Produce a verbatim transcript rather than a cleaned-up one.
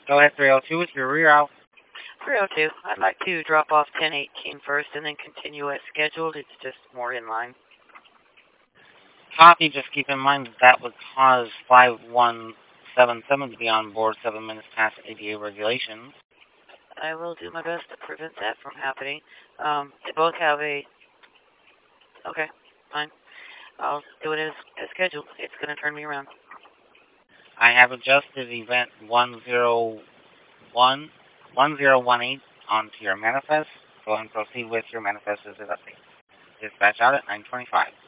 Go ahead, three oh two with your reroute. three oh two. I'd like to drop off ten eighteen first and then continue as scheduled. It's just more in line. Copy, just keep in mind that that would cause five one seven seven to be on board seven minutes past A D A regulations. I will do my best to prevent that from happening. Um, they both have a... Okay, fine. I'll do it as, as scheduled. It's going to turn me around. I have adjusted event one zero one, one zero one eight onto your manifest. Go ahead and proceed with your manifest as it updates. Dispatch out at nine twenty-five.